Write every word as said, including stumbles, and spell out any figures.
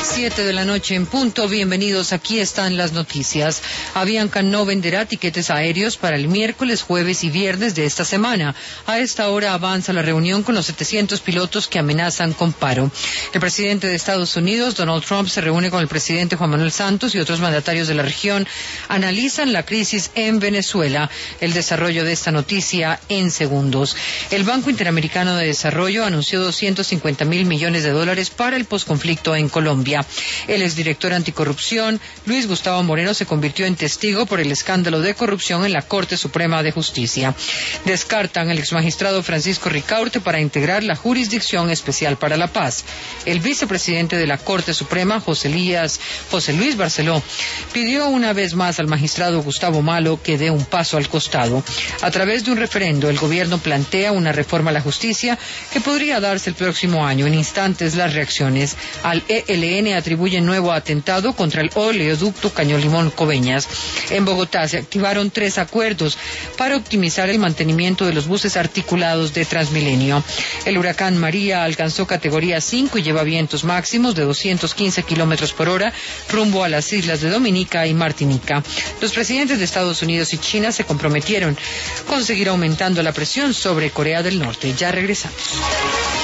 Siete de la noche en punto, bienvenidos, aquí están las noticias. Avianca no venderá tiquetes aéreos para el miércoles, jueves y viernes de esta semana. A esta hora avanza la reunión con los setecientos pilotos que amenazan con paro. El presidente de Estados Unidos, Donald Trump, se reúne con el presidente Juan Manuel Santos y otros mandatarios de la región. Analizan la crisis en Venezuela. El desarrollo de esta noticia en segundos. El Banco Interamericano de Desarrollo anunció doscientos cincuenta mil millones de dólares para el posconflicto en Colombia. El exdirector anticorrupción, Luis Gustavo Moreno, se convirtió en testigo por el escándalo de corrupción en la Corte Suprema de Justicia. Descartan al exmagistrado Francisco Ricaurte para integrar la Jurisdicción Especial para la Paz. El vicepresidente de la Corte Suprema, José, Elías, José Luis Barceló, pidió una vez más al magistrado Gustavo Malo que dé un paso al costado. A través de un referendo, el gobierno plantea una reforma a la justicia que podría darse el próximo año. En instantes, las reacciones. Al E L N atribuyen nuevo atentado contra el oleoducto Caño Limón Coveñas. En Bogotá se activaron tres acuerdos para optimizar el mantenimiento de los buses articulados de Transmilenio. El huracán María alcanzó categoría cinco y lleva vientos máximos de doscientos quince kilómetros por hora rumbo a las islas de Dominica y Martinica. Los presidentes de Estados Unidos y China se comprometieron con seguir aumentando la presión sobre Corea del Norte. Ya regresamos.